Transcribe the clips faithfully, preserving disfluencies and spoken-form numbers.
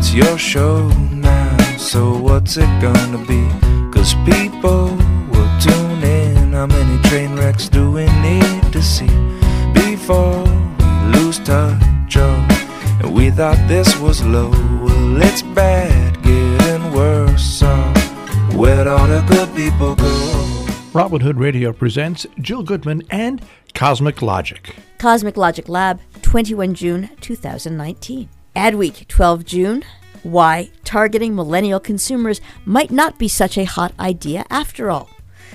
it's your show now, so what's it gonna be? Cause people will tune in. How many train wrecks do we need to see before we lose touch? Oh, and we thought this was low. Well, it's bad, getting worse. So where'd all the good people go? Robin Hood Radio presents Jill Goodman and Cosmic Logic. Cosmic Logic Lab, twenty-first of June, two thousand nineteen. Adweek, twelfth of June. Why targeting millennial consumers might not be such a hot idea after all.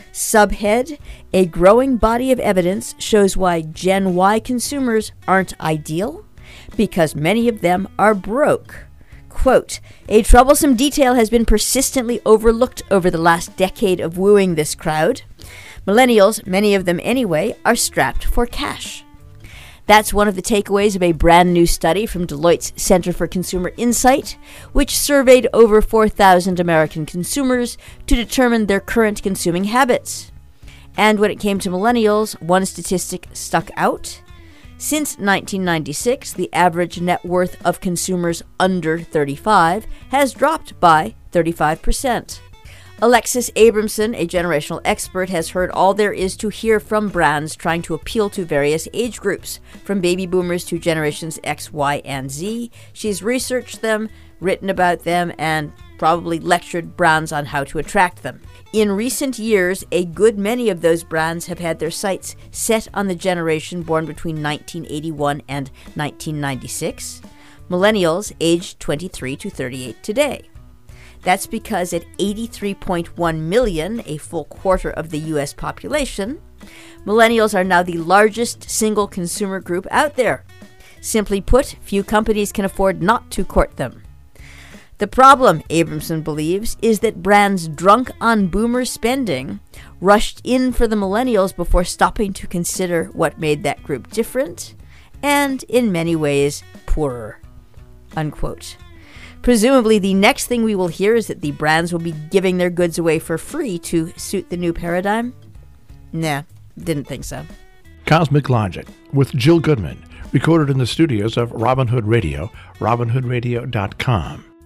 Subhead, a growing body of evidence shows why Gen Y consumers aren't ideal, because many of them are broke. Quote, a troublesome detail has been persistently overlooked over the last decade of wooing this crowd. Millennials, many of them anyway, are strapped for cash. That's one of the takeaways of a brand new study from Deloitte's Center for Consumer Insight, which surveyed over four thousand American consumers to determine their current consuming habits. And when it came to millennials, one statistic stuck out. Since nineteen ninety-six, the average net worth of consumers under thirty-five has dropped by thirty-five percent. Alexis Abramson, a generational expert, has heard all there is to hear from brands trying to appeal to various age groups, from baby boomers to generations X, Y, and Z. She's researched them, written about them, and probably lectured brands on how to attract them. In recent years, a good many of those brands have had their sights set on the generation born between nineteen eighty-one and nineteen ninety-six, millennials aged twenty-three to thirty-eight today. That's because at eighty-three point one million, a full quarter of the U S population, millennials are now the largest single consumer group out there. Simply put, few companies can afford not to court them. The problem, Abramson believes, is that brands drunk on boomer spending rushed in for the millennials before stopping to consider what made that group different and, in many ways, poorer. Unquote. Presumably, the next thing we will hear is that the brands will be giving their goods away for free to suit the new paradigm? Nah, didn't think so. Cosmic Logic with Jill Goodman, recorded in the studios of Robin Hood Radio, robin hood radio dot com.